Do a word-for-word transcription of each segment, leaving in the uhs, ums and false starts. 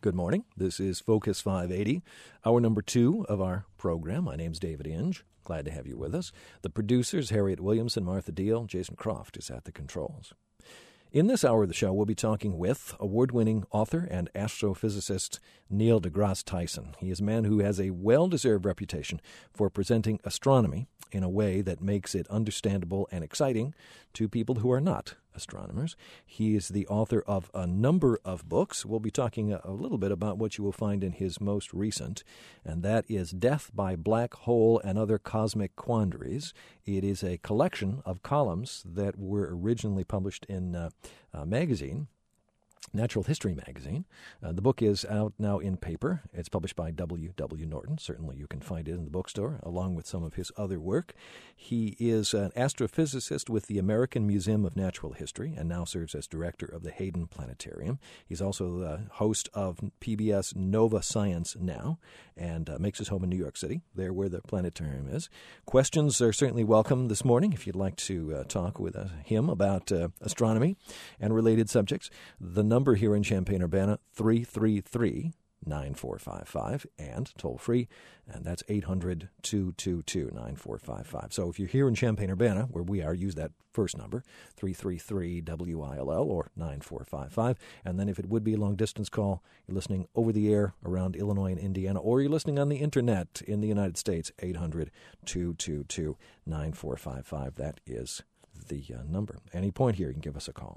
Good morning. This is Focus five eighty, hour number two of our program. My name's David Inge. Glad to have you with us. The producers, Harriet Williamson, Martha Deal, Jason Croft is at the controls. In this hour of the show, we'll be talking with award-winning author and astrophysicist Neil deGrasse Tyson. He is a man who has a well-deserved reputation for presenting astronomy in a way that makes it understandable and exciting to people who are not astronomers. He is the author of a number of books. We'll be talking a, a little bit about what you will find in his most recent, and that is Death by Black Hole and Other Cosmic Quandaries. It is a collection of columns that were originally published in uh, a magazine, Natural History magazine. Uh, the book is out now in paper. It's published by W W. Norton. Certainly you can find it in the bookstore, along with some of his other work. He is an astrophysicist with the American Museum of Natural History and now serves as director of the Hayden Planetarium. He's also the host of P B S Nova Science Now and uh, makes his home in New York City, there where the planetarium is. Questions are certainly welcome this morning if you'd like to uh, talk with uh, him about uh, astronomy and related subjects. The number here in Champaign-Urbana, three three three, nine four five five, and toll-free, and that's eight hundred, two two two, nine four five five. So if you're here in Champaign-Urbana, where we are, use that first number, three three three, W I L L, or nine four five five. And then if it would be a long-distance call, you're listening over the air around Illinois and Indiana, or you're listening on the Internet in the United States, eight hundred, two two two, nine four five five. That is the uh, number. Any point here, you can give us a call.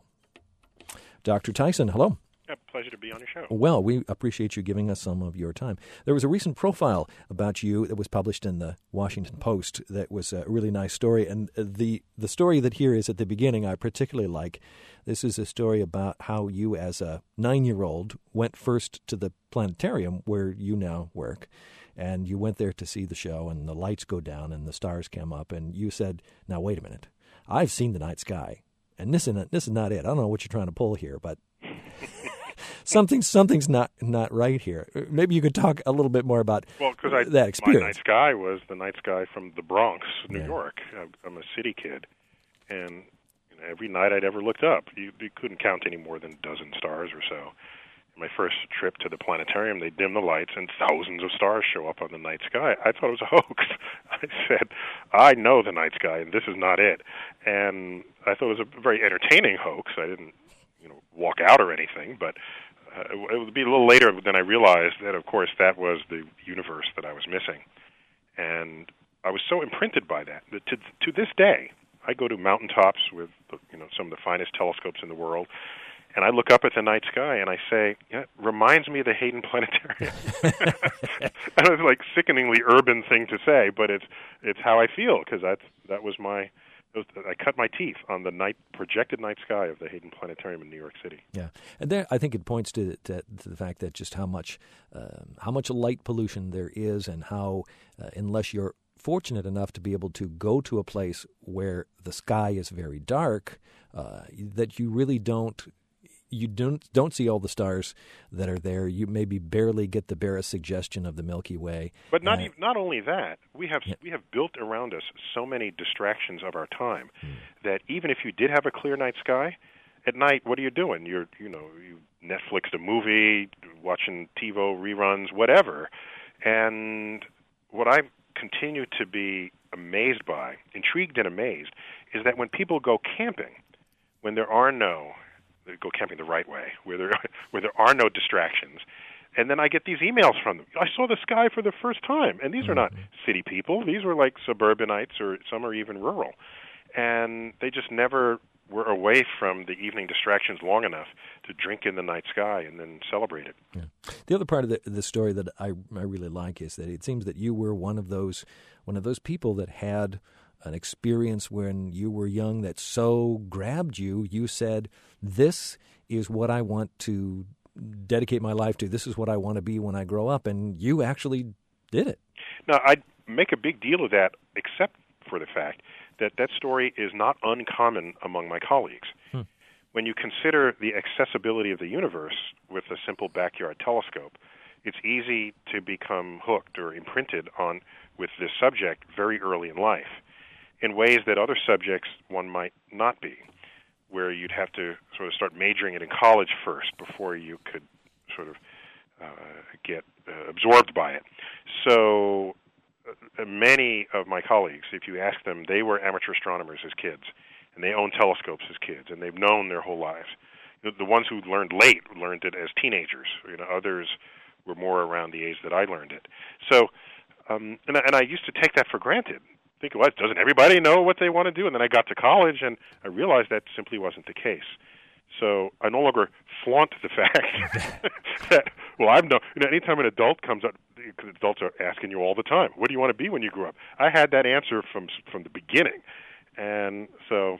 Doctor Tyson, hello. Yeah, pleasure to be on your show. Well, we appreciate you giving us some of your time. There was a recent profile about you that was published in the Washington Post that was a really nice story. And the, the story that here is at the beginning I particularly like. This is a story about how you as a nine-year-old went first to the planetarium where you now work. And you went there to see the show, and the lights go down and the stars come up. And you said, now, wait a minute. I've seen the night sky. And this is not, this is not it. I don't know what you're trying to pull here, but something something's not, not right here. Maybe you could talk a little bit more about well, cause I, that experience. My night sky was the night sky from the Bronx, New yeah. York. I'm a city kid, and you know, every night I'd ever looked up, you, you couldn't count any more than a dozen stars or so. My first trip to the planetarium, they dim the lights, and thousands of stars show up on the night sky. I thought it was a hoax. I said, I know the night sky, and this is not it. And I thought it was a very entertaining hoax. I didn't, you know, walk out or anything, but uh, it would be a little later than I realized that, of course, that was the universe that I was missing. And I was so imprinted by that that to, to this day, I go to mountaintops with, you know, some of the finest telescopes in the world, and I look up at the night sky and I say, yeah, it reminds me of the Hayden Planetarium. And it's like sickeningly urban thing to say, but it's it's how I feel, because that's that was my was, I cut my teeth on the night projected night sky of the Hayden Planetarium in New York City. Yeah, and there I think it points to to, to the fact that just how much um, how much light pollution there is, and how uh, unless you're fortunate enough to be able to go to a place where the sky is very dark, uh, that you really don't. You don't don't see all the stars that are there. You maybe barely get the barest suggestion of the Milky Way. But not uh, even, not only that, we have yeah. we have built around us so many distractions of our time hmm. that even if you did have a clear night sky, at night, what are you doing? You're you know you Netflixed a movie, watching TiVo reruns, whatever. And what I continue to be amazed by, intrigued and amazed, is that when people go camping, when there are no go camping the right way, where there where there are no distractions. And then I get these emails from them. I saw the sky for the first time. And these mm-hmm. are not city people. These were like suburbanites, or some are even rural. And they just never were away from the evening distractions long enough to drink in the night sky and then celebrate it. Yeah. The other part of the, the story that I, I really like is that it seems that you were one of those one of those people that had an experience when you were young that so grabbed you, you said, this is what I want to dedicate my life to. This is what I want to be when I grow up. And you actually did it. Now, I'd make a big deal of that, except for the fact that that story is not uncommon among my colleagues. Hmm. When you consider the accessibility of the universe with a simple backyard telescope, it's easy to become hooked or imprinted on with this subject very early in life, in ways that other subjects one might not be, where you'd have to sort of start majoring it in college first before you could sort of uh, get uh, absorbed by it. So uh, many of my colleagues, if you ask them, they were amateur astronomers as kids, and they own telescopes as kids, and they've known their whole lives. The, the ones who learned late learned it as teenagers. You know, others were more around the age that I learned it. So, um, and, I, and I used to take that for granted. Think, well, doesn't everybody know what they want to do? And then I got to college, and I realized that simply wasn't the case. So I no longer flaunt the fact that, well, I've no, you know, anytime an adult comes up, because adults are asking you all the time, what do you want to be when you grow up? I had that answer from from the beginning. And so,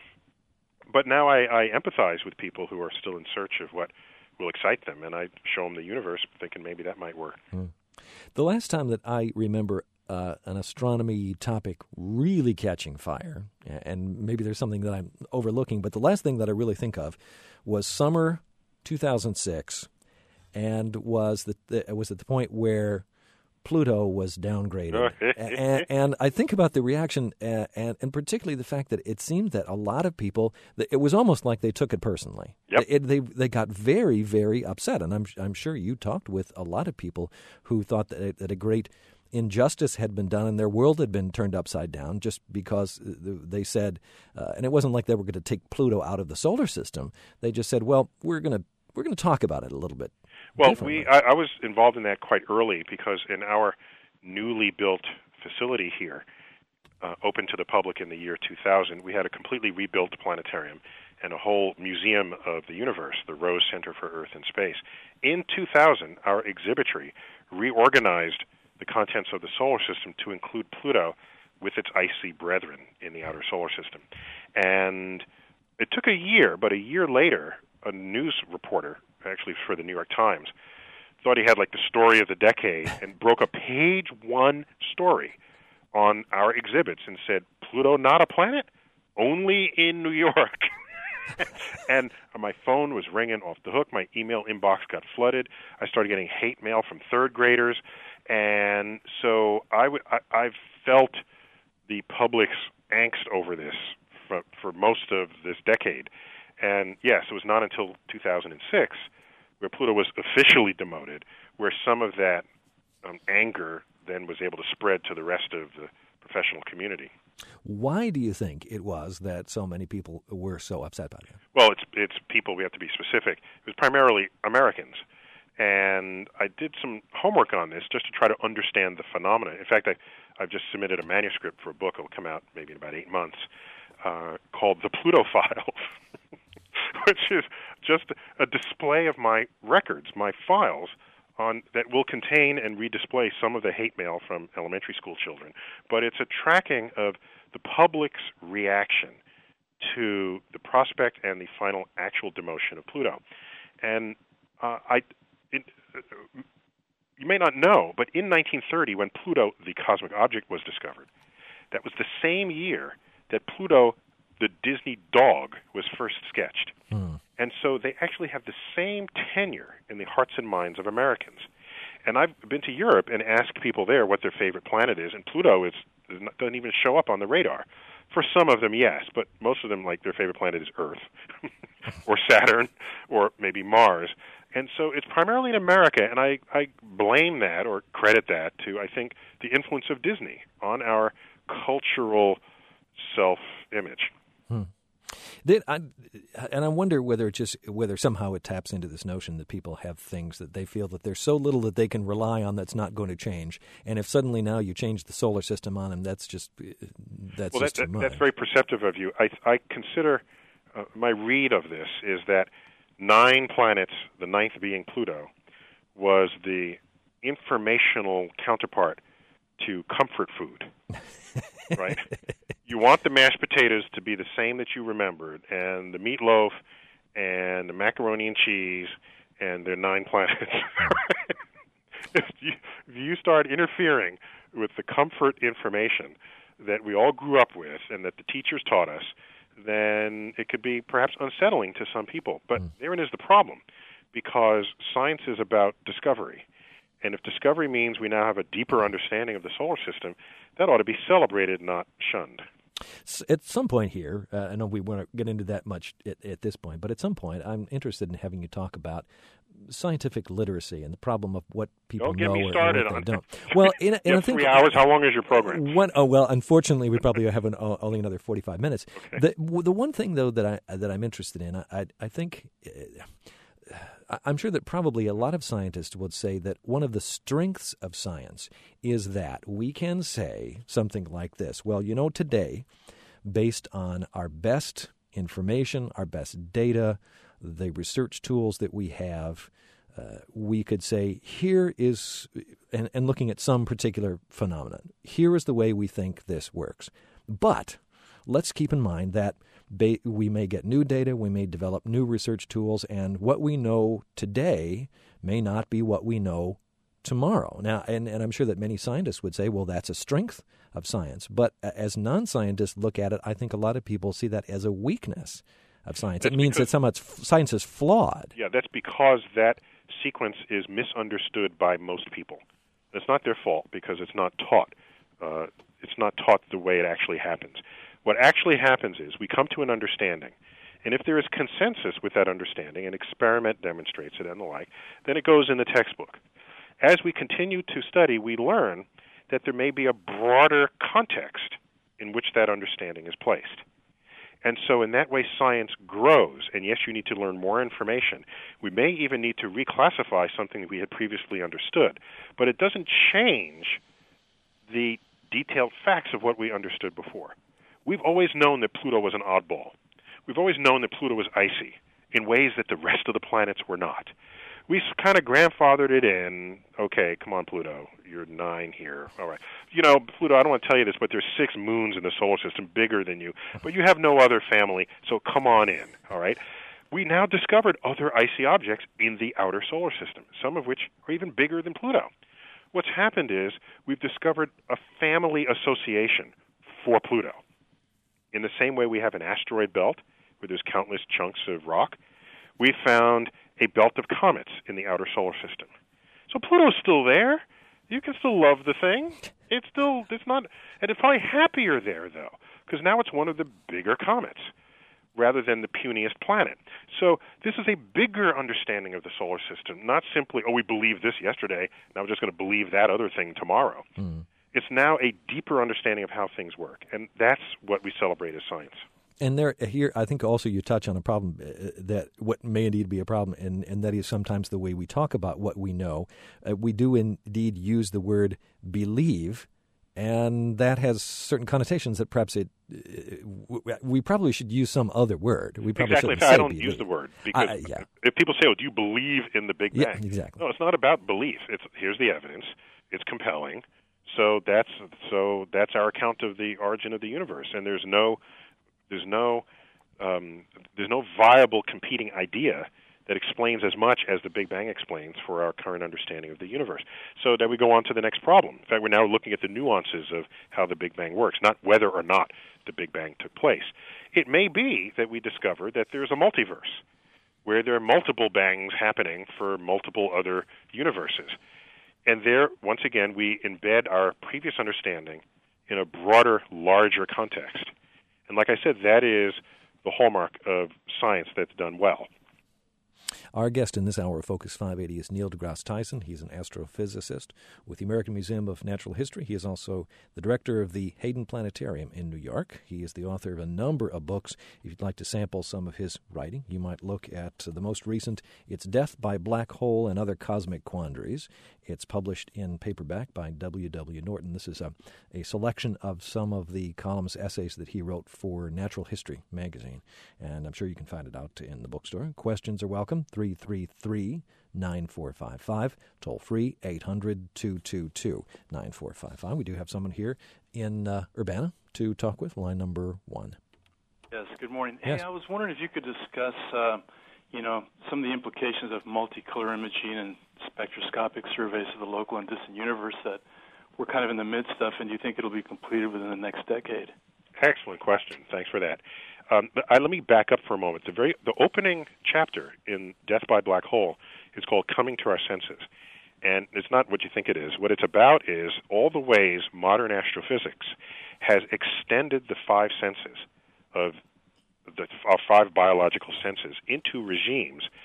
but now I, I empathize with people who are still in search of what will excite them, and I show them the universe thinking maybe that might work. Hmm. The last time that I remember uh, an astronomy topic really catching fire, and maybe there's something that I'm overlooking, but the last thing that I really think of was summer two thousand six, and was the, the was at the point where Pluto was downgraded. and, and I think about the reaction, uh, and, and particularly the fact that it seemed that a lot of people, it was almost like they took it personally. Yep. It, they they got very, very upset. And I'm I'm sure you talked with a lot of people who thought that, that a great injustice had been done and their world had been turned upside down just because they said, uh, and it wasn't like they were going to take Pluto out of the solar system. They just said, well, we're going to we're going to talk about it a little bit. Well, we I, I was involved in that quite early because in our newly built facility here, uh, open to the public in the year two thousand, we had a completely rebuilt planetarium and a whole museum of the universe, the Rose Center for Earth and Space. In two thousand, our exhibitry reorganized the contents of the solar system to include Pluto with its icy brethren in the outer solar system. And it took a year, but a year later, a news reporter, actually for the New York Times, thought he had like the story of the decade and broke a page one story on our exhibits and said, Pluto not a planet? Only in New York. And my phone was ringing off the hook. My email inbox got flooded. I started getting hate mail from third graders. And so I w- I, I've felt the public's angst over this for, for most of this decade. And yes, it was not until two thousand six where Pluto was officially demoted, where some of that um, anger then was able to spread to the rest of the professional community. Why do you think it was that so many people were so upset about it? Well, it's it's people, we have to be specific. It was primarily Americans. And I did some homework on this just to try to understand the phenomena. In fact, I, I've just submitted a manuscript for a book. It will come out maybe in about eight months, uh, called The Pluto Files, which is just a display of my records, my files, on that will contain and redisplay some of the hate mail from elementary school children. But it's a tracking of the public's reaction to the prospect and the final actual demotion of Pluto. And uh, I... It, uh, you may not know, but in nineteen thirty, when Pluto, the cosmic object, was discovered, that was the same year that Pluto, the Disney dog, was first sketched. Mm. And so they actually have the same tenure in the hearts and minds of Americans. And I've been to Europe and asked people there what their favorite planet is, and Pluto is, is not, doesn't even show up on the radar. For some of them, yes, but most of them, like, their favorite planet is Earth or Saturn or maybe Mars. And so it's primarily in America, and I, I blame that or credit that to, I think, the influence of Disney on our cultural self-image. Hmm. Did I, and I wonder whether it just whether somehow it taps into this notion that people have things that they feel that there's so little that they can rely on that's not going to change, and if suddenly now you change the solar system on them, that's just that's well, just that, too much. That's very perceptive of you. I, I consider uh, my read of this is that nine planets, the ninth being Pluto, was the informational counterpart to comfort food, right? You want the mashed potatoes to be the same that you remembered, and the meatloaf, and the macaroni and cheese, and their nine planets. if, you, if you start interfering with the comfort information that we all grew up with and that the teachers taught us, then it could be perhaps unsettling to some people. But mm. therein is the problem, because science is about discovery. And if discovery means we now have a deeper understanding of the solar system, that ought to be celebrated, not shunned. At some point here, uh, I know we won't get into that much at, at this point, but at some point I'm interested in having you talk about scientific literacy and the problem of what people don't get know me or, started or what on they don't. Well, in, in you have I think three hours. How long is your program? One, oh well, unfortunately, we probably have an, uh, only another forty-five minutes. Okay. The w- the one thing though that I that I'm interested in, I I, I think. Uh, I'm sure that probably a lot of scientists would say that one of the strengths of science is that we can say something like this. Well, you know, today, based on our best information, our best data, the research tools that we have, uh, we could say, here is, and, and looking at some particular phenomenon, here is the way we think this works. But let's keep in mind that ba- we may get new data, we may develop new research tools, and what we know today may not be what we know tomorrow. Now, and, and I'm sure that many scientists would say, well, that's a strength of science. But as non-scientists look at it, I think a lot of people see that as a weakness of science. That's it means because, that so much science is flawed. Yeah, that's because that sequence is misunderstood by most people. It's not their fault because it's not taught. Uh, it's not taught the way it actually happens. What actually happens is we come to an understanding, and if there is consensus with that understanding, an experiment demonstrates it and the like, then it goes in the textbook. As we continue to study, we learn that there may be a broader context in which that understanding is placed. And so in that way, science grows. And yes, you need to learn more information. We may even need to reclassify something that we had previously understood. But it doesn't change the detailed facts of what we understood before. We've always known that Pluto was an oddball. We've always known that Pluto was icy in ways that the rest of the planets were not. We kind of grandfathered it in. Okay, come on, Pluto. You're nine here. All right. You know, Pluto, I don't want to tell you this, but there's six moons in the solar system bigger than you. But you have no other family, so come on in. All right. We now discovered other icy objects in the outer solar system, some of which are even bigger than Pluto. What's happened is we've discovered a family association for Pluto. In the same way we have an asteroid belt where there's countless chunks of rock, we found a belt of comets in the outer solar system. So Pluto's still there. You can still love the thing. It's still, it's not, and it's probably happier there, though, because now it's one of the bigger comets rather than the puniest planet. So this is a bigger understanding of the solar system, not simply, oh, we believed this yesterday, now we're just going to believe that other thing tomorrow. Mm. It's now a deeper understanding of how things work, and that's what we celebrate as science. And there, here, I think also you touch on a problem uh, that what may indeed be a problem, and, and that is sometimes the way we talk about what we know. Uh, we do indeed use the word believe, and that has certain connotations that perhaps it. Uh, we probably should use some other word. We probably exactly. shouldn't I say don't believe. use the word because uh, yeah. if people say, "Oh, do you believe in the Big Bang?" Yeah, exactly. No, it's not about belief. It's here's the evidence. It's compelling. So that's so that's our account of the origin of the universe, and there's no there's no um, there's no viable competing idea that explains as much as the Big Bang explains for our current understanding of the universe. So then we go on to the next problem. In fact, we're now looking at the nuances of how the Big Bang works, not whether or not the Big Bang took place. It may be that we discover that there's a multiverse where there are multiple bangs happening for multiple other universes. And there, once again, we embed our previous understanding in a broader, larger context. And like I said, that is the hallmark of science that's done well. Our guest in this hour of Focus five eighty is Neil deGrasse Tyson. He's an astrophysicist with the American Museum of Natural History. He is also the director of the Hayden Planetarium in New York. He is the author of a number of books. If you'd like to sample some of his writing, you might look at the most recent, It's Death by Black Hole and Other Cosmic Quandaries. It's published in paperback by W W. Norton. This is a, a selection of some of the columns, essays that he wrote for Natural History magazine. And I'm sure you can find it out in the bookstore. Questions are welcome, three three three, nine four five five, toll free, eight hundred, two two two, nine four five five. We do have someone here in uh, Urbana to talk with, line number one. Yes, good morning. Yes. Hey, I was wondering if you could discuss, uh, you know, some of the implications of multicolor imaging and spectroscopic surveys of the local and distant universe that we're kind of in the midst of, and do you think it'll be completed within the next decade? Excellent question. Thanks for that. Um, I, let me back up for a moment. The very the opening chapter in Death by Black Hole is called Coming to Our Senses. And it's not what you think it is. What it's about is all the ways modern astrophysics has extended the five senses of the our five biological senses into regimes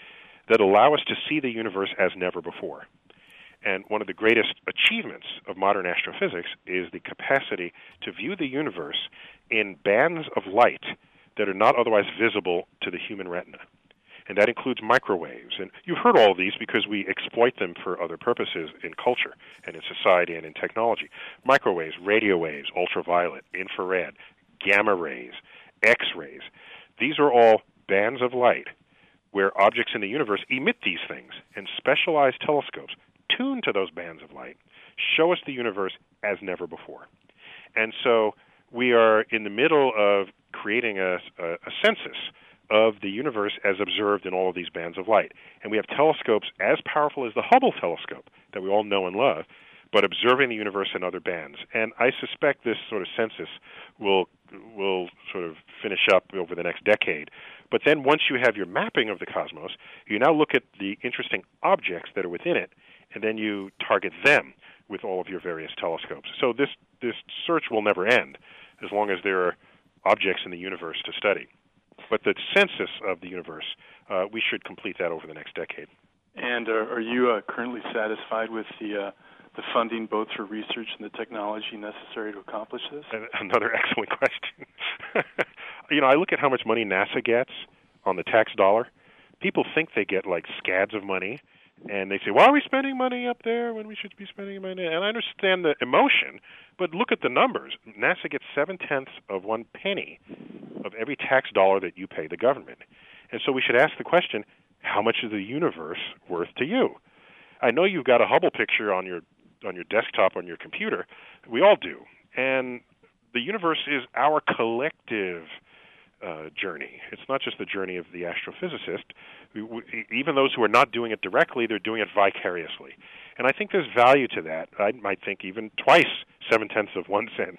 that allow us to see the universe as never before. And one of the greatest achievements of modern astrophysics is the capacity to view the universe in bands of light that are not otherwise visible to the human retina. And that includes microwaves. And you've heard all of these because we exploit them for other purposes in culture and in society and in technology. Microwaves, radio waves, ultraviolet, infrared, gamma rays, X-rays. These are all bands of light where objects in the universe emit these things, and specialized telescopes tuned to those bands of light show us the universe as never before. And so we are in the middle of creating a, a, a census of the universe as observed in all of these bands of light. And we have telescopes as powerful as the Hubble telescope that we all know and love, but observing the universe in other bands. And I suspect this sort of census will will sort of finish up over the next decade. But then once you have your mapping of the cosmos, you now look at the interesting objects that are within it, and then you target them with all of your various telescopes. So this, this search will never end as long as there are objects in the universe to study. But the census of the universe, uh, we should complete that over the next decade. And are, are you uh, currently satisfied with the uh, the funding, both for research and the technology necessary to accomplish this? Another excellent question. You know, I look at how much money NASA gets on the tax dollar. People think they get like scads of money, and they say, why are we spending money up there when we should be spending money? And I understand the emotion, but look at the numbers. NASA gets seven-tenths of one penny of every tax dollar that you pay the government. And so we should ask the question, how much is the universe worth to you? I know you've got a Hubble picture on your on your desktop, on your computer. We all do. And the universe is our collective uh, journey. It's not just the journey of the astrophysicist. We, we, even those who are not doing it directly, they're doing it vicariously. And I think there's value to that. I might think even twice seven-tenths of one cent,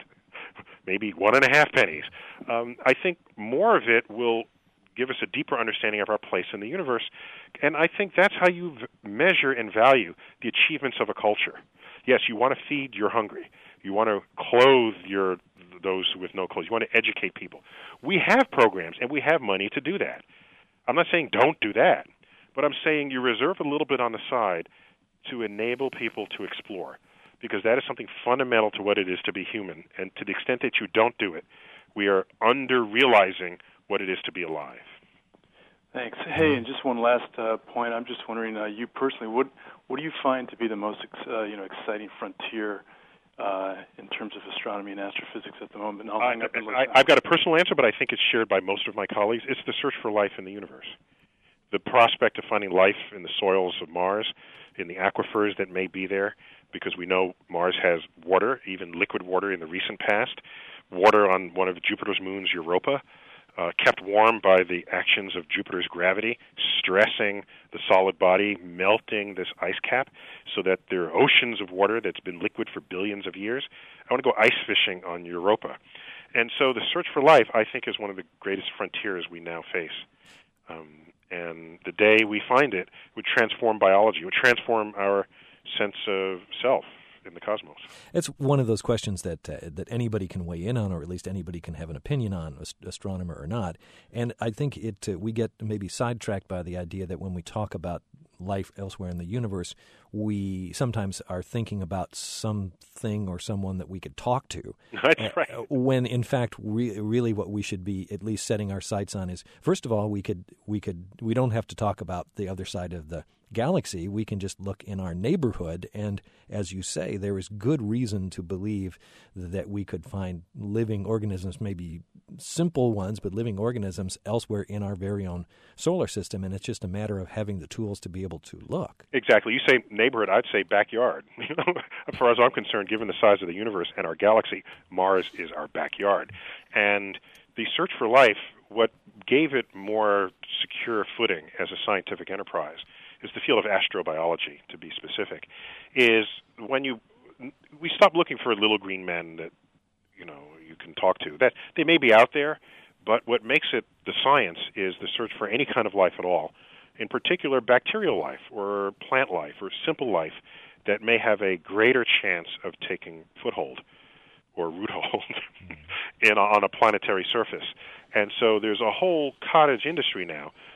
maybe one and a half pennies. Um, I think more of it will give us a deeper understanding of our place in the universe. And I think that's how you v- measure and value the achievements of a culture. Yes, you want to feed your hungry. You want to clothe your those with no clothes. You want to educate people. We have programs, and we have money to do that. I'm not saying don't do that, but I'm saying you reserve a little bit on the side to enable people to explore, because that is something fundamental to what it is to be human. And to the extent that you don't do it, we are under-realizing what it is to be alive. Thanks. Hey, and just one last uh, point. I'm just wondering, uh, you personally, what what do you find to be the most ex- uh, you know exciting frontier uh, in terms of astronomy and astrophysics at the moment? I'll I, I, I've got a personal answer, but I think it's shared by most of my colleagues. It's the search for life in the universe. The prospect of finding life in the soils of Mars, in the aquifers that may be there, because we know Mars has water, even liquid water in the recent past, water on one of Jupiter's moons, Europa, Uh, kept warm by the actions of Jupiter's gravity, stressing the solid body, melting this ice cap so that there are oceans of water that's been liquid for billions of years. I want to go ice fishing on Europa. And so the search for life, I think, is one of the greatest frontiers we now face. Um, and the day we find it would transform biology, it would transform our sense of self in the cosmos. It's one of those questions that uh, that anybody can weigh in on, or at least anybody can have an opinion on, ast- astronomer or not. And I think it uh, we get maybe sidetracked by the idea that when we talk about life elsewhere in the universe, we sometimes are thinking about something or someone that we could talk to. That's right. Uh, when in fact, re- really, what we should be at least setting our sights on is, first of all, we could we could we don't have to talk about the other side of the galaxy. We can just look in our neighborhood, and as you say, there is good reason to believe that we could find living organisms, maybe simple ones, but living organisms elsewhere in our very own solar system, and it's just a matter of having the tools to be able to look. Exactly. You say neighborhood, I'd say backyard. You know, as far as I'm concerned, given the size of the universe and our galaxy, Mars is our backyard. And the search for life, what gave it more secure footing as a scientific enterprise is the field of astrobiology, to be specific, is when you we stop looking for little green men that you know you can talk to. That they may be out there, but what makes it the science is the search for any kind of life at all, in particular bacterial life or plant life or simple life that may have a greater chance of taking foothold or roothold in on a planetary surface. And so there's a whole cottage industry now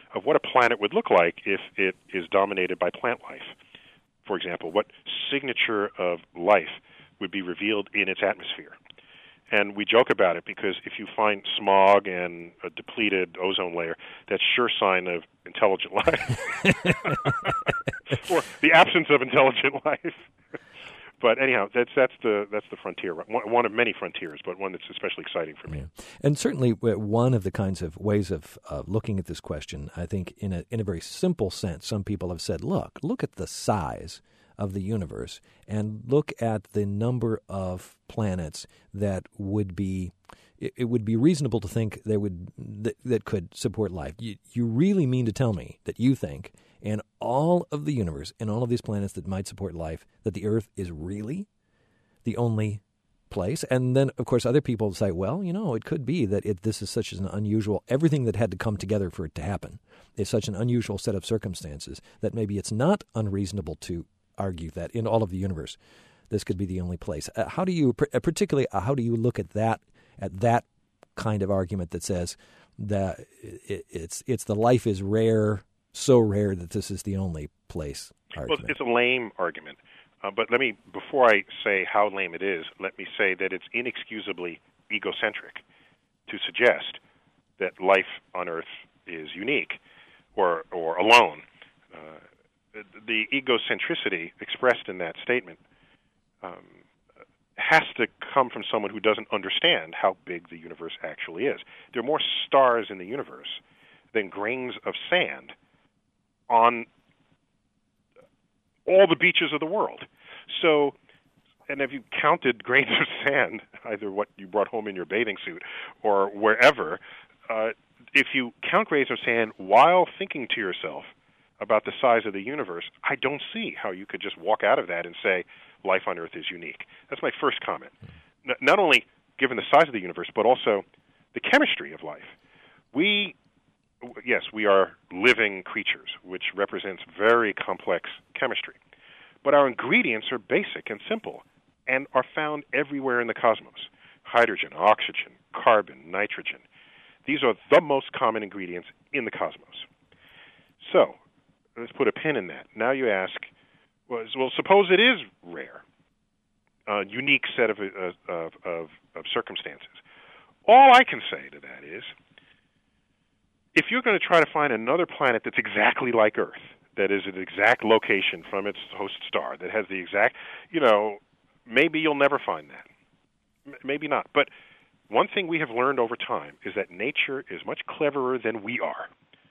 of what a planet would look like if it is dominated by plant life. For example, what signature of life would be revealed in its atmosphere. And we joke about it because if you find smog and a depleted ozone layer, that's sure sign of intelligent life. Or the absence of intelligent life. But anyhow, that's that's the that's the frontier, one, one of many frontiers, but one that's especially exciting for me. Yeah. And certainly, one of the kinds of ways of uh, looking at this question, I think, in a in a very simple sense, some people have said, "Look, look at the size of the universe, and look at the number of planets that would be." It, it would be reasonable to think there would that, that could support life. You, you really mean to tell me that you think, in all of the universe, and all of these planets that might support life, that the Earth is really the only place? And then, of course, other people say, well, you know, it could be that it, this is such an unusual, everything that had to come together for it to happen is such an unusual set of circumstances that maybe it's not unreasonable to argue that in all of the universe, this could be the only place. Uh, how do you, particularly, uh, how do you look at that, at that kind of argument that says that it, it's it's the life is rare, so rare that this is the only place argument? Well, it's a lame argument. Uh, but let me, before I say how lame it is, let me say that it's inexcusably egocentric to suggest that life on Earth is unique or or alone. Uh, the egocentricity expressed in that statement um, has to come from someone who doesn't understand how big the universe actually is. There are more stars in the universe than grains of sand on all the beaches of the world. So, and if you counted grains of sand, either what you brought home in your bathing suit or wherever, uh, if you count grains of sand while thinking to yourself about the size of the universe, I don't see how you could just walk out of that and say life on Earth is unique. That's my first comment. N- not only given the size of the universe, but also the chemistry of life. We, yes, we are living creatures, which represents very complex chemistry. But our ingredients are basic and simple and are found everywhere in the cosmos. Hydrogen, oxygen, carbon, nitrogen. These are the most common ingredients in the cosmos. So, let's put a pin in that. Now you ask, well, suppose it is rare, a unique set of, of, of, of circumstances. All I can say to that is, if you're going to try to find another planet that's exactly like Earth, that is an exact location from its host star, that has the exact, you know, maybe you'll never find that. M- maybe not. But one thing we have learned over time is that nature is much cleverer than we are.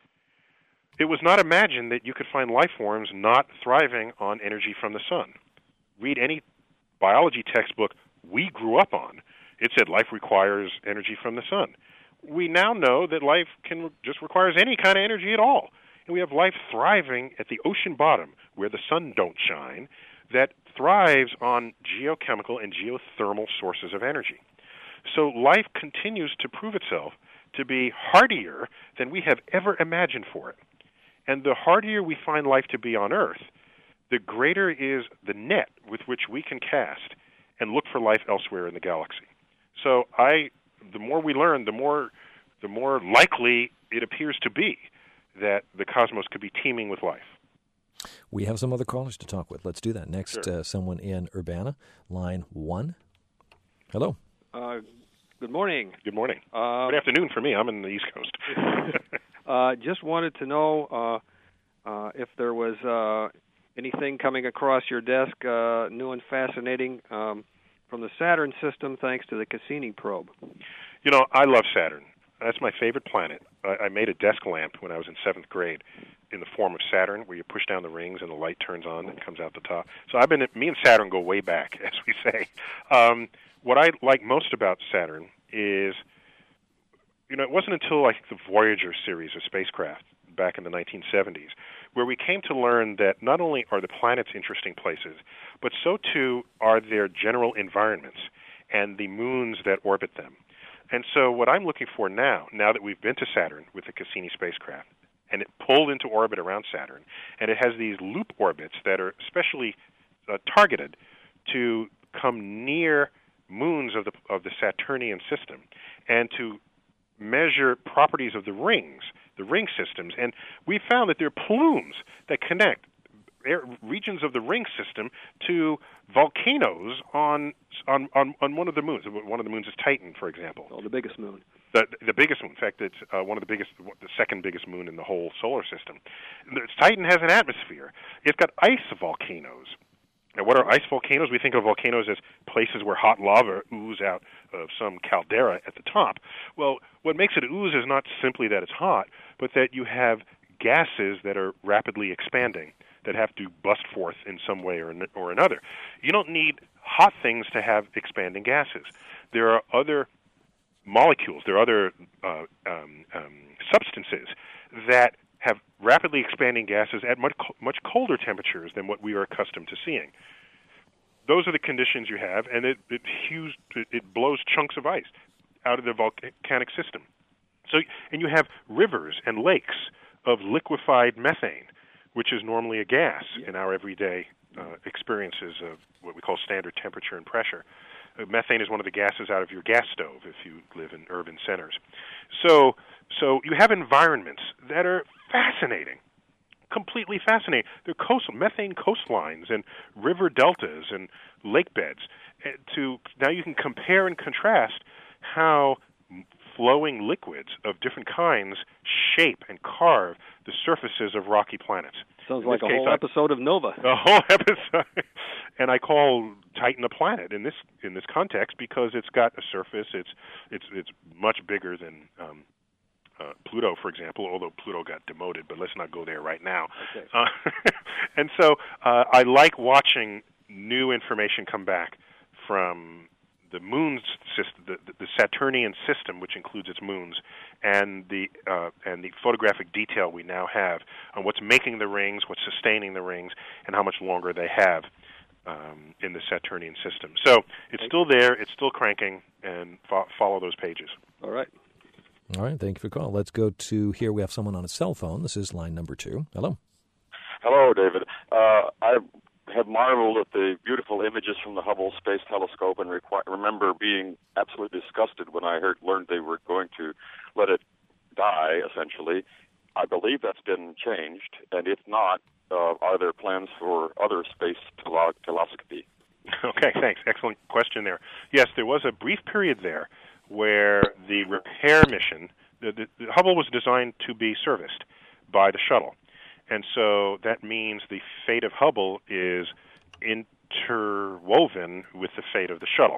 It was not imagined that you could find life forms not thriving on energy from the sun. Read any biology textbook we grew up on. It said life requires energy from the sun. We now know that life can just requires any kind of energy at all. And we have life thriving at the ocean bottom where the sun don't shine that thrives on geochemical and geothermal sources of energy. So life continues to prove itself to be hardier than we have ever imagined for it. And the hardier we find life to be on Earth, the greater is the net with which we can cast and look for life elsewhere in the galaxy. So I, the more we learn, the more, the more likely it appears to be that the cosmos could be teeming with life. We have some other callers to talk with. Let's do that. Next, Sure. uh, someone in Urbana, line one. Hello. Uh, good morning. Good morning. Uh, Good afternoon for me. I'm in the East Coast. uh, just wanted to know uh, uh, if there was uh, anything coming across your desk, uh, new and fascinating, um, from the Saturn system, thanks to the Cassini probe. You know, I love Saturn. That's my favorite planet. I, I made a desk lamp when I was in seventh grade in the form of Saturn, where you push down the rings and the light turns on and comes out the top. So I've been, me and Saturn go way back, as we say. Um, what I like most about Saturn is, you know, it wasn't until like the Voyager series of spacecraft back in the nineteen seventies where we came to learn that not only are the planets interesting places, but so too are their general environments and the moons that orbit them. And so what I'm looking for now, now that we've been to Saturn with the Cassini spacecraft, and it pulled into orbit around Saturn, and it has these loop orbits that are specially uh, targeted to come near moons of the of the Saturnian system, and to measure properties of the rings the ring systems. And we found that there are plumes that connect air, regions of the ring system to volcanoes on, on on on one of the moons. One of the moons is Titan, for example. Oh, the biggest moon. The the biggest moon. In fact, it's uh, one of the biggest, the second biggest moon in the whole solar system. Titan has an atmosphere. It's got ice volcanoes. Now, what are ice volcanoes? We think of volcanoes as places where hot lava ooze out of some caldera at the top. Well, what makes it ooze is not simply that it's hot, but that you have gases that are rapidly expanding, that have to bust forth in some way or, or another. You don't need hot things to have expanding gases. There are other molecules, there are other uh, um, um, substances that have rapidly expanding gases at much much colder temperatures than what we are accustomed to seeing. Those are the conditions you have, and it it, hues, it blows chunks of ice out of the volcanic system. So, and you have rivers and lakes of liquefied methane, which is normally a gas in our everyday uh, experiences of what we call standard temperature and pressure. Uh, methane is one of the gases out of your gas stove if you live in urban centers. So, so you have environments that are fascinating, completely fascinating. They're coastal, methane coastlines and river deltas and lake beds. Uh, to now you can compare and contrast how flowing liquids of different kinds shape and carve the surfaces of rocky planets. Sounds like a whole I, episode of Nova. A whole episode, and I call Titan a planet in this in this context because it's got a surface. It's it's it's much bigger than um, uh, Pluto, for example. Although Pluto got demoted, but let's not go there right now. Okay. Uh, and so uh, I like watching new information come back from the moon's system, the, the Saturnian system, which includes its moons, and the uh, and the photographic detail we now have on what's making the rings, what's sustaining the rings, and how much longer they have um, in the Saturnian system. So it's still there, it's still cranking, and fo- follow those pages. All right. All right, thank you for the call. Let's go to here. We have someone on a cell phone. This is line number two. Hello. Hello, David. Uh, I have marveled at the beautiful images from the Hubble Space Telescope and requ- remember being absolutely disgusted when I heard learned they were going to let it die, essentially. I believe that's been changed, and if not, uh, are there plans for other space tele- telescopy? Okay, thanks. Excellent question there. Yes, there was a brief period there where the repair mission, the, the, the Hubble was designed to be serviced by the shuttle. And so that means the fate of Hubble is interwoven with the fate of the shuttle.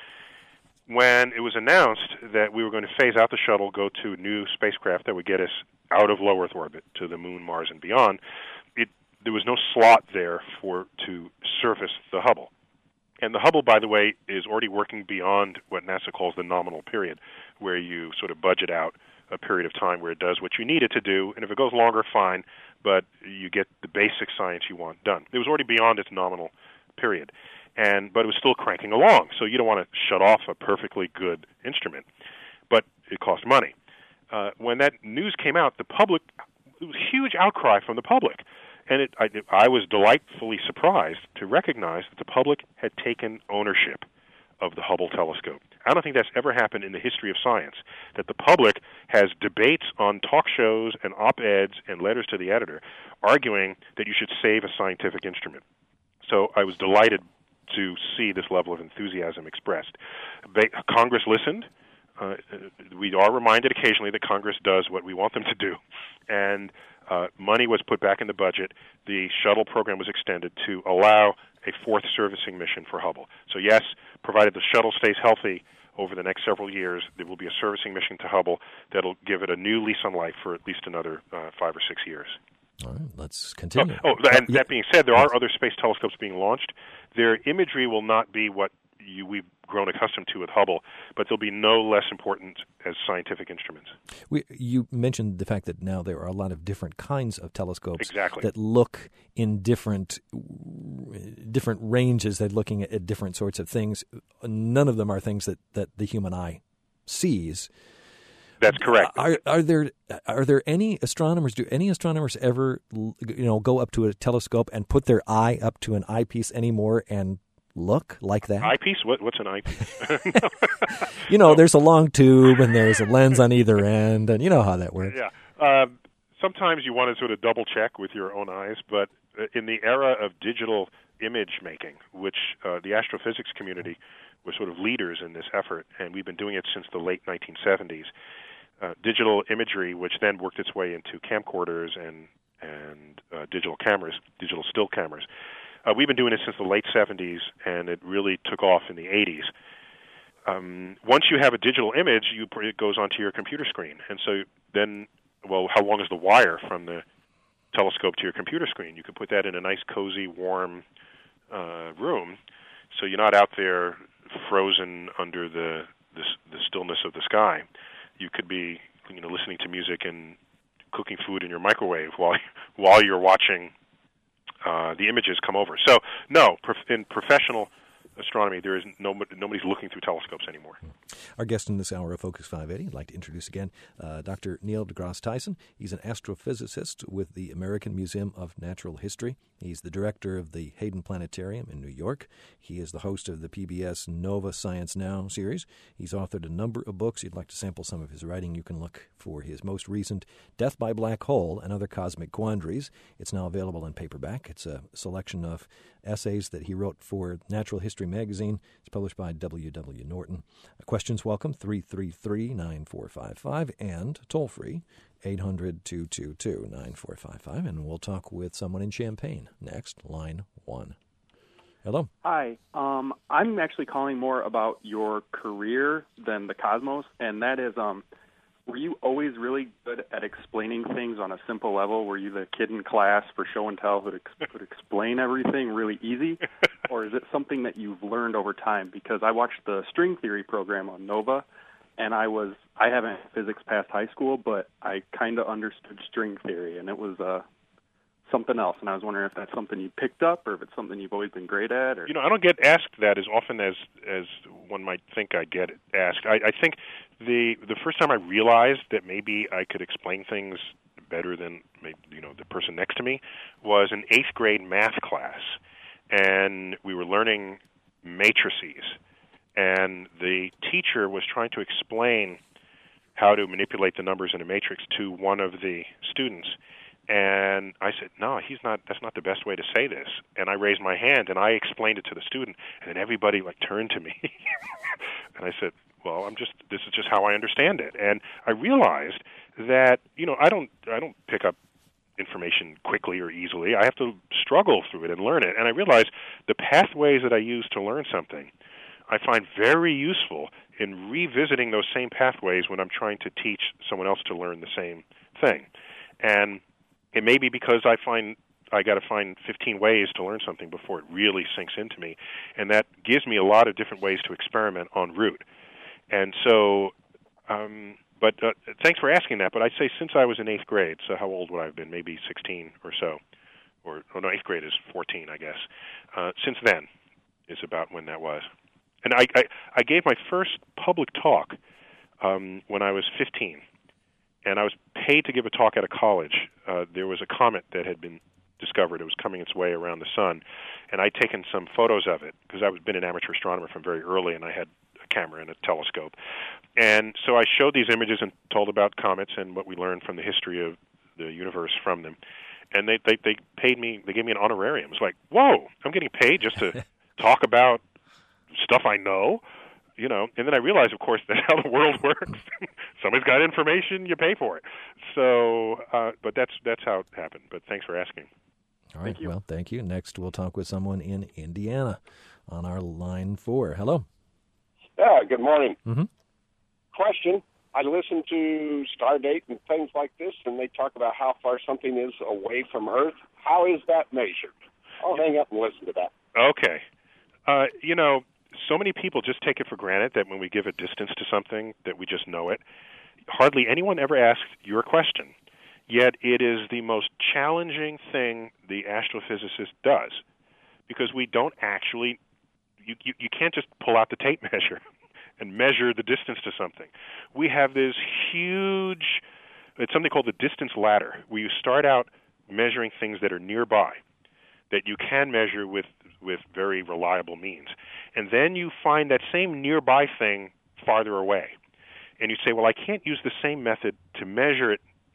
When it was announced that we were going to phase out the shuttle, go to new spacecraft that would get us out of low Earth orbit to the Moon, Mars, and beyond, it, there was no slot there for to surface the Hubble. And the Hubble, by the way, is already working beyond what NASA calls the nominal period, where you sort of budget out a period of time where it does what you need it to do, and if it goes longer, fine, but you get the basic science you want done. It was already beyond its nominal period, and but it was still cranking along, so you don't want to shut off a perfectly good instrument, but it cost money. Uh, when that news came out, the public, it was a huge outcry from the public, and it, I, I was delightfully surprised to recognize that the public had taken ownership of the Hubble telescope. I don't think that's ever happened in the history of science, that the public has debates on talk shows and op-eds and letters to the editor arguing that you should save a scientific instrument. So I was delighted to see this level of enthusiasm expressed. Congress listened. Uh, we are reminded occasionally that Congress does what we want them to do. And uh, money was put back in the budget. The shuttle program was extended to allow a fourth servicing mission for Hubble. So yes, provided the shuttle stays healthy over the next several years, there will be a servicing mission to Hubble that'll give it a new lease on life for at least another uh, five or six years. All right, let's continue. Oh, oh and that being said, there are other space telescopes being launched. Their imagery will not be what you, we've grown accustomed to with Hubble, but they'll be no less important as scientific instruments. We, you mentioned the fact that now there are a lot of different kinds of telescopes exactly. that look in different different ranges. They're looking at, at different sorts of things. None of them are things that, that the human eye sees. That's correct. Are, are there are there any astronomers? Do any astronomers ever, you know, go up to a telescope and put their eye up to an eyepiece anymore and look like that? Eyepiece? What? What's an eyepiece? You know, no. There's a long tube and there's a lens on either end, and you know how that works. Yeah. Uh, sometimes you want to sort of double check with your own eyes, but in the era of digital image making, which uh, the astrophysics community was sort of leaders in this effort, and we've been doing it since the late nineteen seventies. Uh, digital imagery, which then worked its way into camcorders and and uh, digital cameras, digital still cameras. Uh, we've been doing it since the late seventies, and it really took off in the eighties. Um, once you have a digital image, you, it goes onto your computer screen, and so then, well, how long is the wire from the telescope to your computer screen? You can put that in a nice, cozy, warm uh, room, so you're not out there frozen under the, the the stillness of the sky. You could be, you know, listening to music and cooking food in your microwave while while you're watching uh, the images come over. So, no, in professional astronomy, there is no nobody's looking through telescopes anymore. Our guest in this hour of Focus five eighty, I'd like to introduce again uh, Doctor Neil deGrasse Tyson. He's an astrophysicist with the American Museum of Natural History. He's the director of the Hayden Planetarium in New York. He is the host of the P B S Nova Science Now series. He's authored a number of books. You'd like to sample some of his writing, you can look for his most recent Death by Black Hole and Other Cosmic Quandaries. It's now available in paperback. It's a selection of essays that he wrote for Natural History magazine. It's published by W W. Norton. Questions welcome, three three three, nine four five five, and toll-free, eight hundred, two two two, nine four five five. And we'll talk with someone in Champaign next, line one. Hello. Hi. Um, I'm actually calling more about your career than the cosmos, and that is, um, were you always really good at explaining things on a simple level? Were you the kid in class for show and tell who could, could explain everything really easy? Or is it something that you've learned over time? Because I watched the string theory program on Nova, and I was I haven't physics past high school, but I kind of understood string theory, and it was uh, something else. And I was wondering if that's something you picked up, or if it's something you've always been great at. Or... You know, I don't get asked that as often as as one might think I get asked. I, I think the the first time I realized that maybe I could explain things better than maybe, you know, the person next to me was an eighth grade math class, and we were learning matrices, and the teacher was trying to explain how to manipulate the numbers in a matrix to one of the students. And I said, no, he's not. That's not the best way to say this. And I raised my hand, and I explained it to the student, and then everybody like turned to me. And I said, well, I'm just. This is just how I understand it. And I realized that, you know, I don't. I don't pick up information quickly or easily. I have to struggle through it and learn it. And I realized the pathways that I use to learn something, I find very useful in revisiting those same pathways when I'm trying to teach someone else to learn the same thing. And it may be because I find I got to find fifteen ways to learn something before it really sinks into me, and that gives me a lot of different ways to experiment en route. And so, um, but uh, thanks for asking that. But I'd say since I was in eighth grade, so how old would I have been? Maybe sixteen or so, or oh no, eighth grade is fourteen, I guess. Uh, since then is about when that was, and I I, I gave my first public talk um, when I was fifteen. And I was paid to give a talk at a college. Uh, there was a comet that had been discovered. It was coming its way around the sun. And I'd taken some photos of it because I've been an amateur astronomer from very early, and I had a camera and a telescope. And so I showed these images and told about comets and what we learned from the history of the universe from them. And they, they, they paid me, they gave me an honorarium. It was like, whoa, I'm getting paid just to talk about stuff I know. You know, and then I realized, of course, that's how the world works. Somebody's got information, you pay for it. So, uh, but that's that's how it happened. But thanks for asking. All right. Thank you. Well, thank you. Next, we'll talk with someone in Indiana on our line four. Hello. Yeah, good morning. Mm-hmm. Question. I listen to Stardate and things like this, and they talk about how far something is away from Earth. How is that measured? I'll hang up and listen to that. Okay. Uh, you know, so many people just take it for granted that when we give a distance to something that we just know it. Hardly anyone ever asks your question. Yet it is the most challenging thing the astrophysicist does, because we don't actually, you, you, you can't just pull out the tape measure and measure the distance to something. We have this huge, it's something called the distance ladder, where you start out measuring things that are nearby, that you can measure with, with very reliable means. And then you find that same nearby thing farther away. And you say, well, I can't use the same method to measure it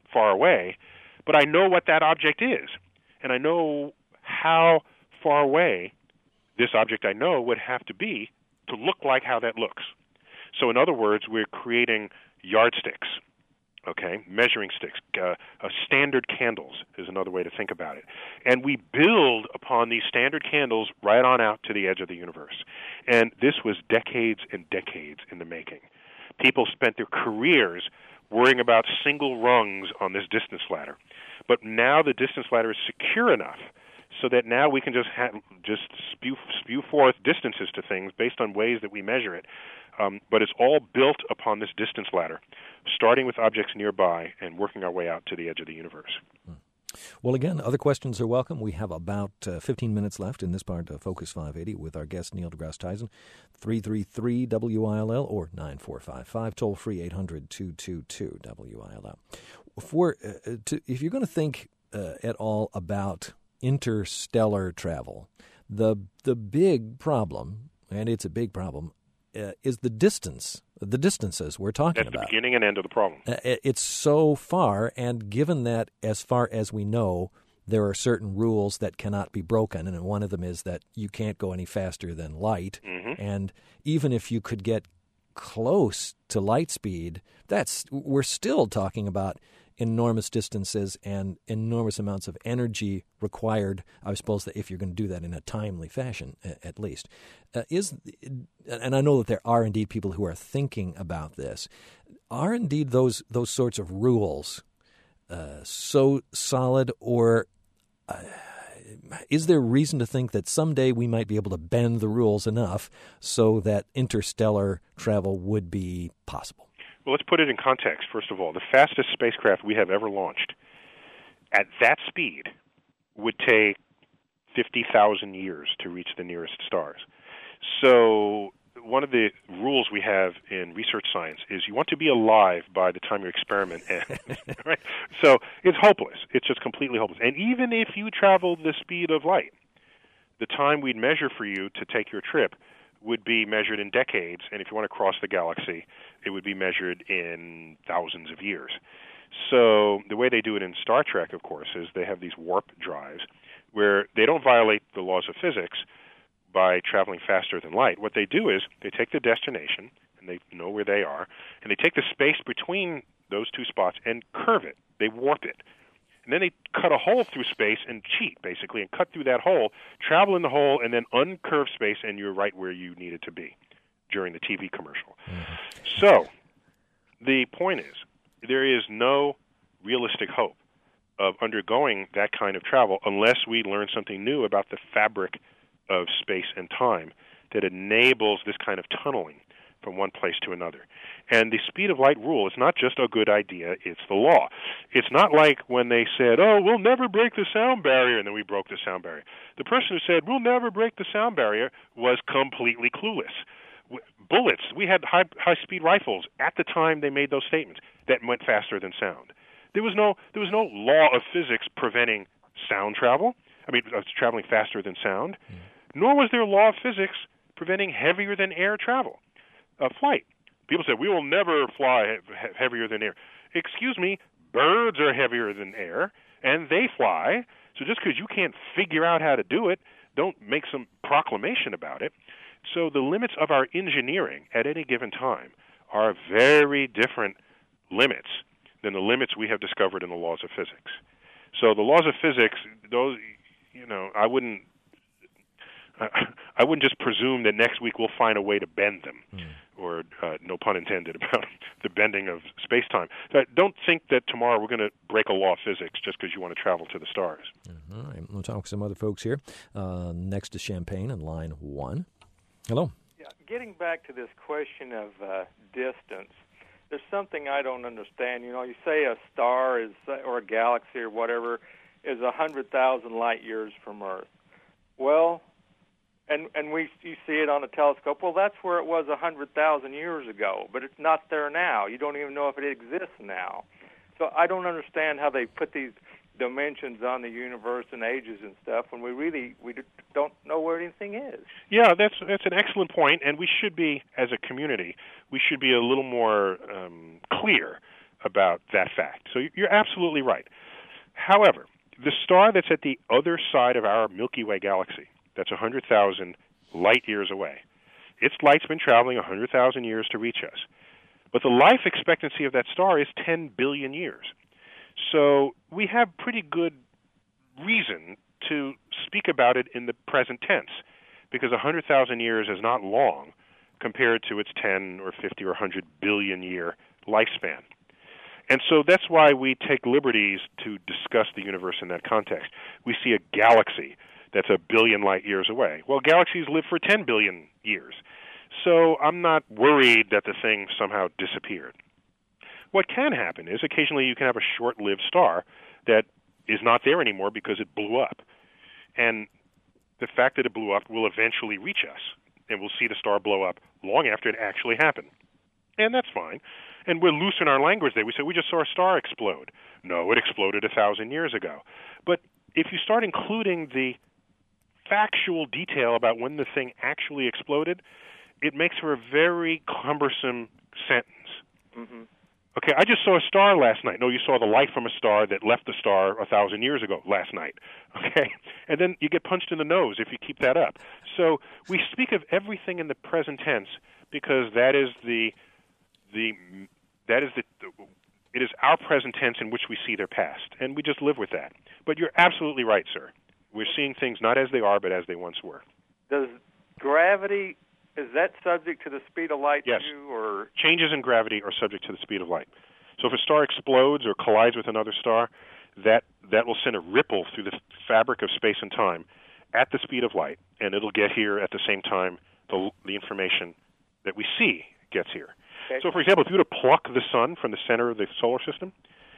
far away, but I know what that object is, and I know how far away this object I know would have to be to look like how that looks. So in other words, we're creating yardsticks, okay, measuring sticks. Uh, uh, standard candles is another way to think about it. And we build upon these standard candles right on out to the edge of the universe. And this was decades and decades in the making. People spent their careers worrying about single rungs on this distance ladder. But now the distance ladder is secure enough so that now we can just ha- just spew, spew forth distances to things based on ways that we measure it. Um, but it's all built upon this distance ladder, starting with objects nearby and working our way out to the edge of the universe. Hmm. Well, again, other questions are welcome. We have about uh, fifteen minutes left in this part of Focus five eighty with our guest, Neil deGrasse Tyson. three three three W I L L or nine four five five, toll-free eight hundred two two two W I L L. If, we're, uh, to, if you're going to think uh, at all about interstellar travel, the the big problem, and it's a big problem, uh, is the distance, the distances we're talking about. That's the beginning and end of the problem. Uh, it's so far, and given that, as far as we know, there are certain rules that cannot be broken, and one of them is that you can't go any faster than light. Mm-hmm. And even if you could get close to light speed, that's we're still talking about enormous distances and enormous amounts of energy required, I suppose, that if you're going to do that in a timely fashion, at least. Uh, is and I know that there are indeed people who are thinking about this. Are indeed those those sorts of rules uh, so solid, or uh, is there reason to think that someday we might be able to bend the rules enough so that interstellar travel would be possible? Well, let's put it in context, first of all. The fastest spacecraft we have ever launched at that speed would take fifty thousand years to reach the nearest stars. So one of the rules we have in research science is you want to be alive by the time your experiment ends. Right? So it's hopeless. It's just completely hopeless. And even if you travel the speed of light, the time we'd measure for you to take your trip would be measured in decades, and if you want to cross the galaxy, it would be measured in thousands of years. So the way they do it in Star Trek, of course, is they have these warp drives where they don't violate the laws of physics by traveling faster than light. What they do is they take the destination, and they know where they are, and they take the space between those two spots and curve it. They warp it. And then they cut a hole through space and cheat, basically, and cut through that hole, travel in the hole, and then uncurve space, and you're right where you needed to be during the T V commercial. Mm-hmm. So the point is, there is no realistic hope of undergoing that kind of travel unless we learn something new about the fabric of space and time that enables this kind of tunneling from one place to another. And the speed of light rule is not just a good idea, it's the law. It's not like when they said, oh, we'll never break the sound barrier, and then we broke the sound barrier. The person who said, we'll never break the sound barrier was completely clueless. Bullets, we had high, high-speed rifles at the time they made those statements that went faster than sound. There was no, there was no law of physics preventing sound travel, I mean, uh, traveling faster than sound, mm. nor was there a law of physics preventing heavier than air travel. Uh, flight. People say, we will never fly he- heavier than air. Excuse me, birds are heavier than air, and they fly. So just because you can't figure out how to do it, don't make some proclamation about it. So the limits of our engineering at any given time are very different limits than the limits we have discovered in the laws of physics. So the laws of physics, those, you know, I wouldn't I wouldn't just presume that next week we'll find a way to bend them, mm. or uh, no pun intended about the bending of space-time. So don't think that tomorrow we're going to break a law of physics just because you want to travel to the stars. All right, we'll talk to some other folks here. Uh, next to Champaign in line one. Hello. Yeah, getting back to this question of uh, distance, there's something I don't understand. You know, you say a star is, or a galaxy or whatever, is one hundred thousand light years from Earth. Well, And and we you see it on a telescope. Well, that's where it was one hundred thousand years ago, but it's not there now. You don't even know if it exists now. So I don't understand how they put these dimensions on the universe and ages and stuff when we really we don't know where anything is. Yeah, that's that's an excellent point, and we should be, as a community, we should be a little more um, clear about that fact. So you're absolutely right. However, the star that's at the other side of our Milky Way galaxy, that's one hundred thousand light years away, its light's been traveling one hundred thousand years to reach us. But the life expectancy of that star is ten billion years. So we have pretty good reason to speak about it in the present tense, because one hundred thousand years is not long compared to its ten or fifty or one hundred billion year lifespan. And so that's why we take liberties to discuss the universe in that context. We see a galaxy that's a billion light years away. Well, galaxies live for ten billion years. So I'm not worried that the thing somehow disappeared. What can happen is occasionally you can have a short-lived star that is not there anymore because it blew up. And the fact that it blew up will eventually reach us, and we'll see the star blow up long after it actually happened. And that's fine. And we're loose in our language there. We say, we just saw a star explode. No, it exploded a thousand years ago. But if you start including the factual detail about when the thing actually exploded, it makes for a very cumbersome sentence. Mm-hmm. Okay, I just saw a star last night. No, you saw the light from a star that left the star a thousand years ago last night. Okay, and then you get punched in the nose if you keep that up. So we speak of everything in the present tense because that is the the that is the it is our present tense in which we see their past, and we just live with that. But you're absolutely right, sir. We're seeing things not as they are, but as they once were. Does gravity, is that subject to the speed of light yes. too, or changes in gravity are subject to the speed of light. So if a star explodes or collides with another star, that that will send a ripple through the fabric of space and time at the speed of light, and it'll get here at the same time the the information that we see gets here. Okay. So, for example, if you were to pluck the sun from the center of the solar system,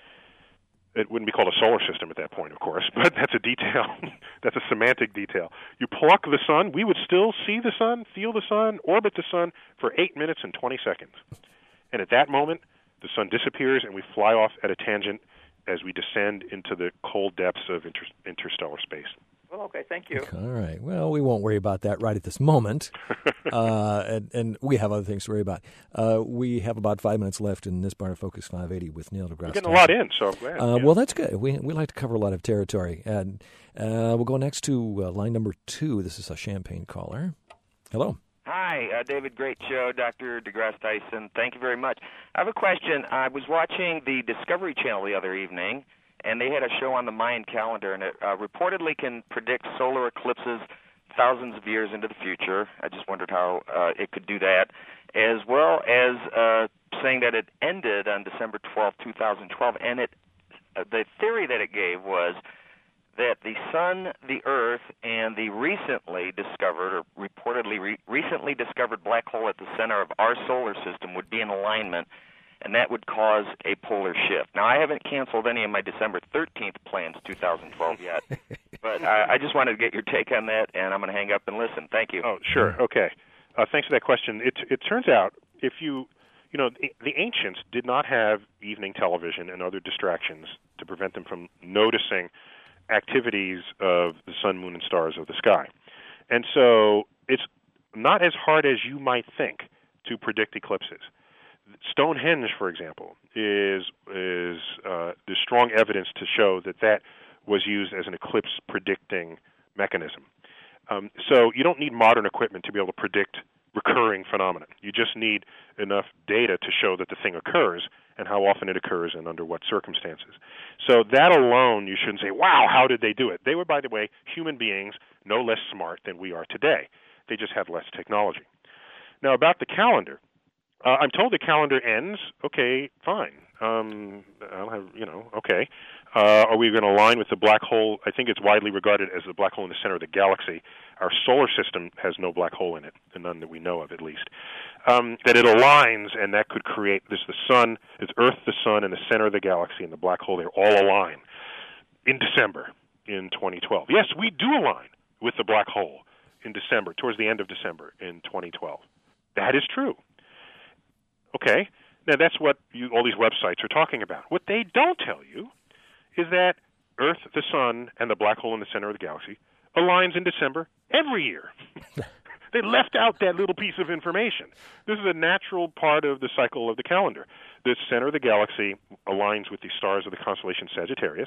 it wouldn't be called a solar system at that point, of course, but that's a detail. That's a semantic detail. You pluck the sun, we would still see the sun, feel the sun, orbit the sun for eight minutes and twenty seconds. And at that moment, the sun disappears and we fly off at a tangent as we descend into the cold depths of inter- interstellar space. Well, okay, thank you. All right. Well, we won't worry about that right at this moment, uh, and, and we have other things to worry about. Uh, we have about five minutes left in this part of Focus five eighty with Neil deGrasse. We're getting a lot in, so I'm glad. Uh, yeah. Well, that's good. We we like to cover a lot of territory. And uh, we'll go next to uh, line number two. This is a Champaign caller. Hello. Hi, uh, David. Great show, Doctor deGrasse Tyson. Thank you very much. I have a question. I was watching the Discovery Channel the other evening, and they had a show on the Mayan calendar, and it uh, reportedly can predict solar eclipses thousands of years into the future. I just wondered how uh, it could do that, as well as uh, saying that it ended on December twelfth, twenty twelve, and it uh, the theory that it gave was that the sun, the Earth, and the recently discovered, or reportedly re- recently discovered black hole at the center of our solar system would be in alignment, and that would cause a polar shift. Now, I haven't canceled any of my December thirteenth plans, twenty twelve yet, but I, I just wanted to get your take on that, and I'm going to hang up and listen. Thank you. Oh, sure. Okay. Uh, thanks for that question. It, it turns out if you, you know, the, the ancients did not have evening television and other distractions to prevent them from noticing activities of the sun, moon, and stars of the sky. And so it's not as hard as you might think to predict eclipses. Stonehenge, for example, is is uh, there's strong evidence to show that that was used as an eclipse predicting mechanism. Um, so you don't need modern equipment to be able to predict recurring phenomena. You just need enough data to show that the thing occurs and how often it occurs and under what circumstances. So that alone, you shouldn't say, wow, how did they do it? They were, by the way, human beings no less smart than we are today. They just had less technology. Now, about the calendar, uh, I'm told the calendar ends. Okay, fine. Um, I'll have, you know, okay. Uh, are we going to align with the black hole? I think it's widely regarded as the black hole in the center of the galaxy. Our solar system has no black hole in it, and none that we know of, at least. Um, that it aligns, and that could create this: the sun, it's Earth, the sun, and the center of the galaxy, and the black hole. They're all align in December in twenty twelve. Yes, we do align with the black hole in December, towards the end of December in twenty twelve. That is true. Okay. Now, that's what you, all these websites are talking about. What they don't tell you is that Earth, the sun, and the black hole in the center of the galaxy aligns in December every year. They left out that little piece of information. This is a natural part of the cycle of the calendar. The center of the galaxy aligns with the stars of the constellation Sagittarius,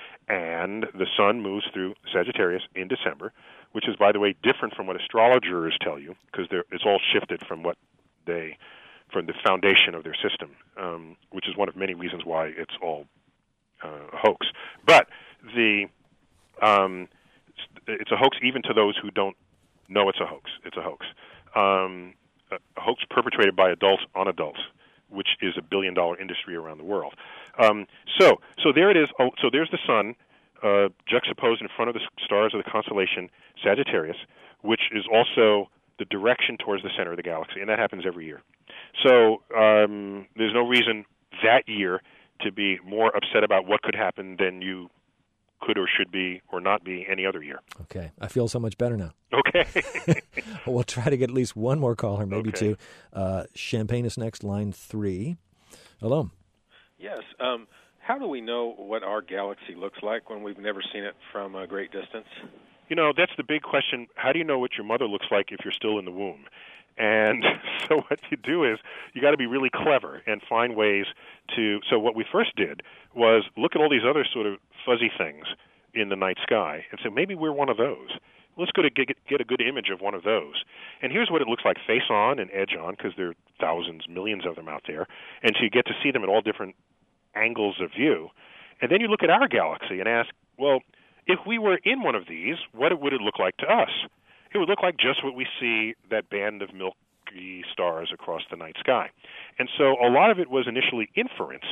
and the sun moves through Sagittarius in December, which is, by the way, different from what astrologers tell you, because it's all shifted from what they, from the foundation of their system, um, which is one of many reasons why it's all uh, a hoax. But the um, it's a hoax even to those who don't know it's a hoax. It's a hoax. Um, a, a hoax perpetrated by adults on adults, which is a billion-dollar industry around the world. Um, so, so there it is. Oh, so there's the sun uh, juxtaposed in front of the stars of the constellation Sagittarius, which is also the direction towards the center of the galaxy, and that happens every year. So um, there's no reason that year to be more upset about what could happen than you could or should be or not be any other year. Okay. I feel so much better now. Okay. We'll try to get at least one more caller, maybe okay. two. Uh, Champaign is next, line three. Hello. Yes. Um, how do we know what our galaxy looks like when we've never seen it from a great distance? You know, that's the big question. How do you know what your mother looks like if you're still in the womb? And so what you do is you got to be really clever and find ways to. So what we first did was look at all these other sort of fuzzy things in the night sky and say, maybe we're one of those. Let's go to get, get a good image of one of those. And here's what it looks like face on and edge on, because there are thousands, millions of them out there. And so you get to see them at all different angles of view. And then you look at our galaxy and ask, well, if we were in one of these, what would it look like to us? It would look like just what we see, that band of milky stars across the night sky. And so a lot of it was initially inference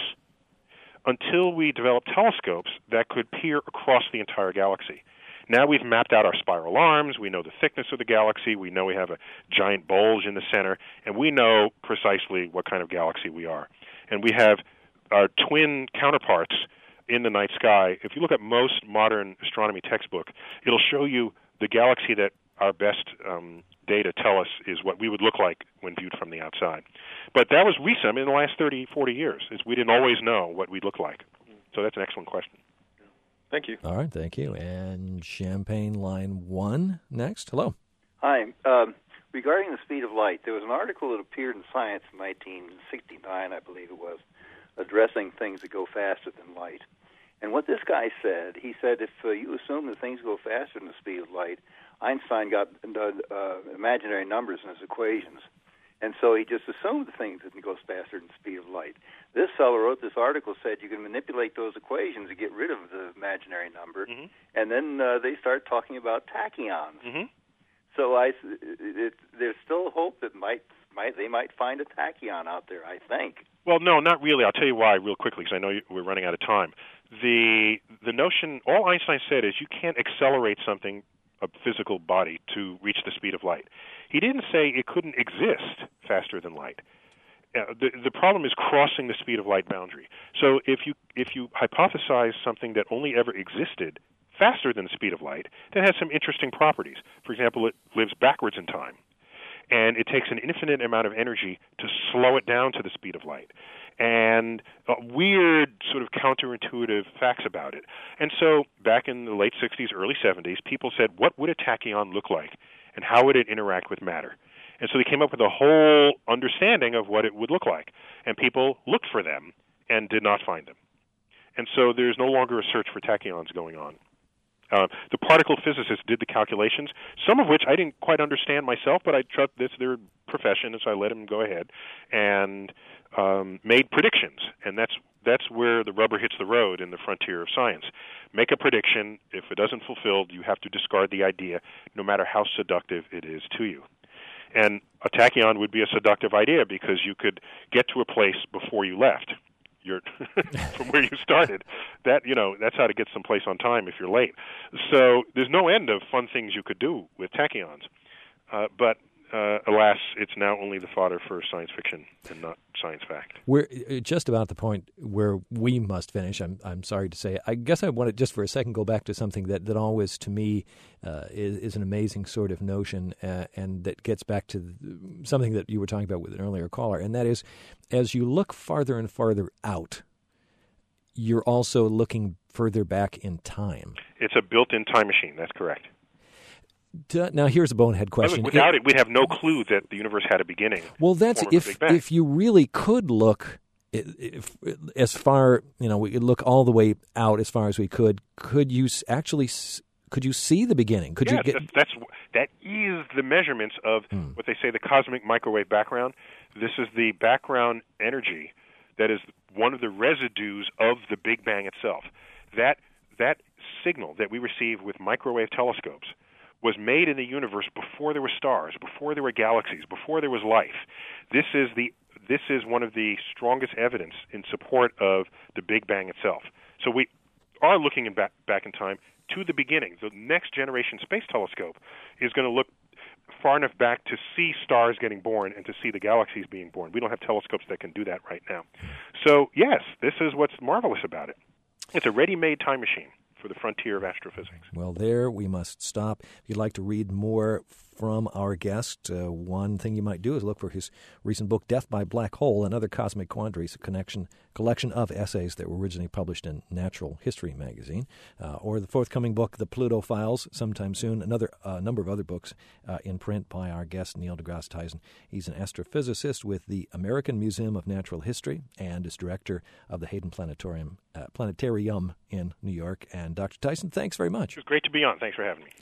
until we developed telescopes that could peer across the entire galaxy. Now we've mapped out our spiral arms, we know the thickness of the galaxy, we know we have a giant bulge in the center, and we know precisely what kind of galaxy we are. And we have our twin counterparts in the night sky. If you look at most modern astronomy textbook, it'll show you the galaxy that our best um, data tell us is what we would look like when viewed from the outside. But that was recent in the last thirty, forty years. Is we didn't always know what we'd look like. So that's an excellent question. Thank you. All right, thank you. And Champaign, line one next. Hello. Hi. Um, regarding the speed of light, there was an article that appeared in Science in nineteen sixty-nine, I believe it was, addressing things that go faster than light. And what this guy said, he said if uh, you assume that things go faster than the speed of light, Einstein got uh, imaginary numbers in his equations. And so he just assumed the thing that goes faster than the speed of light. This fellow wrote this article, said you can manipulate those equations to get rid of the imaginary number, mm-hmm. and then uh, they start talking about tachyons. Mm-hmm. So I, it, there's still hope that might, might they might find a tachyon out there, I think. Well, no, not really. I'll tell you why real quickly, because I know you, we're running out of time. The the notion, all Einstein said is you can't accelerate something, a physical body, to reach the speed of light. He didn't say it couldn't exist faster than light. Uh, the the problem is crossing the speed of light boundary. So if you if you hypothesize something that only ever existed faster than the speed of light, that has some interesting properties. For example, it lives backwards in time, and it takes an infinite amount of energy to slow it down to the speed of light. And uh, weird sort of counterintuitive facts about it. And so back in the late sixties, early seventies, people said, what would a tachyon look like, and how would it interact with matter? And so they came up with a whole understanding of what it would look like. And people looked for them and did not find them. And so there's no longer a search for tachyons going on. Uh, the particle physicists did the calculations, some of which I didn't quite understand myself, but I trust this their profession, and so I let them go ahead and um, made predictions. And that's that's where the rubber hits the road in the frontier of science. Make a prediction. If it doesn't fulfill, you have to discard the idea, no matter how seductive it is to you. And a tachyon would be a seductive idea because you could get to a place before you left. You're from where you started. That you know that's how to get someplace on time if you're late. So there's no end of fun things you could do with tachyons. Uh, but uh, alas, it's now only the fodder for science fiction and not science fact. We're just about the point where we must finish. I'm I'm sorry to say. I guess I want to just for a second go back to something that, that always to me uh, is, is an amazing sort of notion, uh, and that gets back to the, something that you were talking about with an earlier caller, and that is, as you look farther and farther out, you're also looking further back in time. It's a built-in time machine. That's correct. D- now, here's a bonehead question. Without it, we'd have no clue that the universe had a beginning. Well, that's if if you really could look if, if, as far, you know, we could look all the way out as far as we could. Could you actually? Could you see the beginning? Could yeah, you get? That's, that's that is the measurements of hmm. what they say the cosmic microwave background. This is the background energy that is one of the residues of the Big Bang itself. That that signal that we receive with microwave telescopes was made in the universe before there were stars, before there were galaxies, before there was life. This is the this is one of the strongest evidence in support of the Big Bang itself. So we are looking in back back in time to the beginning. The next generation space telescope is going to look far enough back to see stars getting born and to see the galaxies being born. We don't have telescopes that can do that right now. So yes, this is what's marvelous about it. It's a ready-made time machine for the frontier of astrophysics. Well, there we must stop. If you'd like to read more from our guest, uh, one thing you might do is look for his recent book, Death by Black Hole and Other Cosmic Quandaries, a connection, collection of essays that were originally published in Natural History magazine, uh, or the forthcoming book, The Pluto Files, sometime soon. Another uh, number of other books uh, in print by our guest, Neil deGrasse Tyson. He's an astrophysicist with the American Museum of Natural History and is director of the Hayden Planetarium, uh, Planetarium in New York. And Doctor Tyson, thanks very much. It was great to be on. Thanks for having me.